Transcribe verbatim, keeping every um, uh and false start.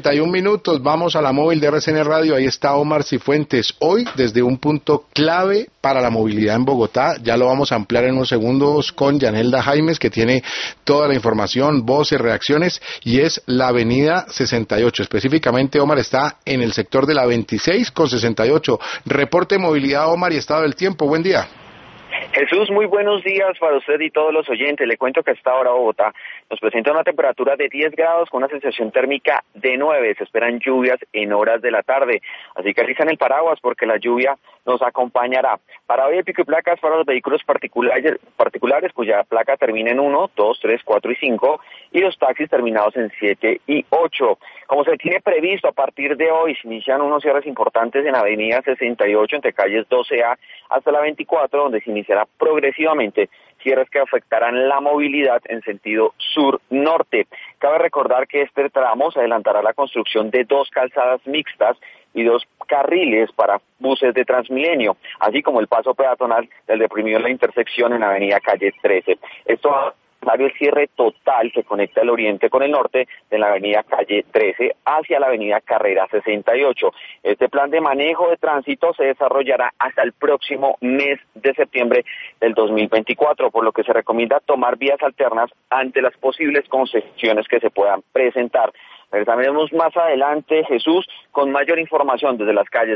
treinta y un minutos, vamos a la móvil de R C N Radio, ahí está Omar Cifuentes, hoy desde un punto clave para la movilidad en Bogotá, ya lo vamos a ampliar en unos segundos con Yanelda Jaimes, que tiene toda la información, voces, reacciones, y es la avenida sesenta y ocho, específicamente Omar está en el sector de la veintiséis con sesenta y ocho, reporte de movilidad Omar y estado del tiempo, buen día. Jesús, muy buenos días para usted y todos los oyentes. Le cuento que a esta hora Bogotá nos presenta una temperatura de diez grados con una sensación térmica de nueve. Se esperan lluvias en horas de la tarde, así que alistan el paraguas porque la lluvia nos acompañará. Para hoy el pico y placas para los vehículos particulares, particulares cuya placa termina en uno, dos, tres, cuatro y cinco, y los taxis terminados en siete y ocho. Como se tiene previsto, a partir de hoy se inician unos cierres importantes en avenida sesenta y ocho entre calles doce A hasta la veinticuatro, donde se iniciará progresivamente cierres que afectarán la movilidad en sentido sur-norte. Cabe recordar que este tramo se adelantará la construcción de dos calzadas mixtas y dos carriles para buses de Transmilenio, así como el paso peatonal del deprimido en la intersección en avenida calle trece. Esto va el cierre total que conecta el oriente con el norte de la avenida calle trece hacia la avenida Carrera sesenta y ocho. Este plan de manejo de tránsito se desarrollará hasta el próximo mes de septiembre del dos mil veinticuatro, por lo que se recomienda tomar vías alternas ante las posibles concesiones que se puedan presentar. Regresaremos más adelante, Jesús, con mayor información desde las calles